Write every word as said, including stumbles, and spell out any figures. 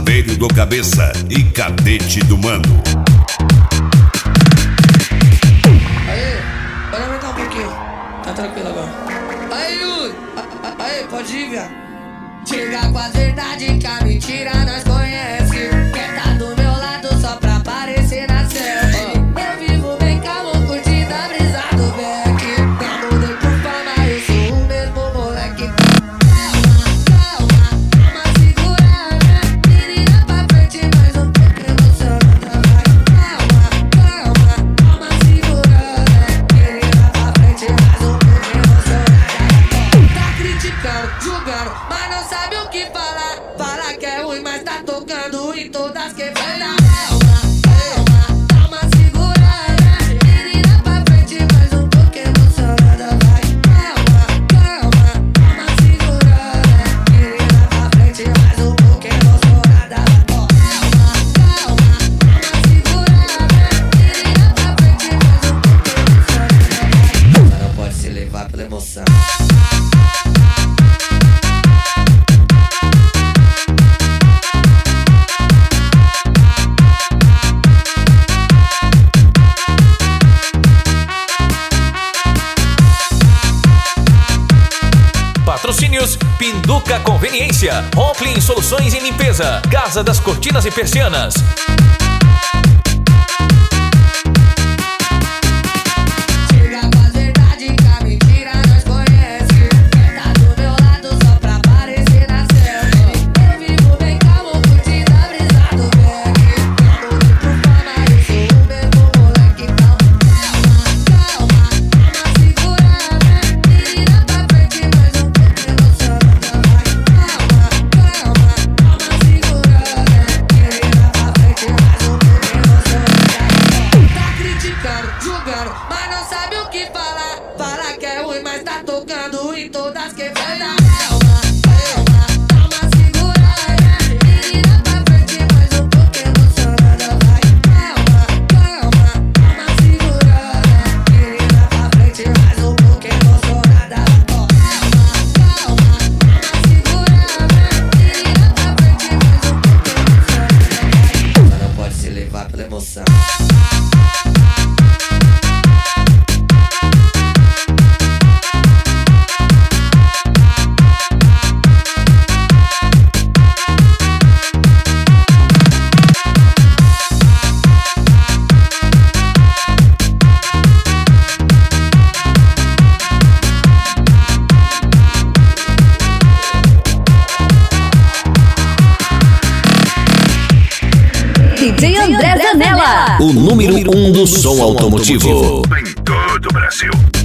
Vermelho do Cabeça e Cadete do Mano. Aê, pode aumentar um pouquinho. Tá tranquilo agora. Aí, Yuri. Aí, pode ir, viado. Chega com a verdade que a mentira nós conhece. Quer tá do meu lado só pra aparecer na selfie. Eu vivo bem calmo, curtindo a brisa do Beck. Não mudei por fama, eu sou o mesmo moleque. Calma, calma, calma, segurada. Menina pra frente, mais um pouco emocionada. Calma, calma, calma, segurada. Menina pra frente, mais um pouco emocionada. Tá criticando, julgando, mas não sabe o que falar. Fala que é ruim, mas tá tocando em todas quebradas. Calma, calma, calma, segurada. Menina pra frente, mais um pouco emocionada. Vai, calma, calma, calma, segurada. Menina pra frente, mais um pouco emocionada. Calma, calma, calma, segurada. Menina pra frente, mais um pouco emocionada. Ela não pode se levar pela emoção. Patrocínios: Pinduca Conveniência, Hopling Soluções em Limpeza, Casa das Cortinas e Persianas. Chega com a verdade que a mentira nós conhece. Quer tá do meu lado só pra aparecer na selfie. Eu vivo bem calmo, curtindo a brisa do Beck. Não mudei por fama, eu sou o mesmo moleque. Calma, calma, calma, segurada. Menina pra frente, mais um pouco emocionada. Vai, calma, calma, calma, segurada. Menina pra frente, mais um pouco emocionada. Tá criticando, julgando, mas não sabe o que falar. Fala que é ruim, mas tá tocando em todas quebradas. Calma, calma, calma, segurada. Menina pra frente, mais um pouco emocionada. Vai, calma, calma, calma, segurada. Menina pra frente, mais um pouco emocionada. Calma, calma, calma, segurada. Menina pra frente, mais um pouco emocionada. Ela não pode se levar pela emoção. D J André Zanella, O número um do som automotivo. Em todo o Brasil.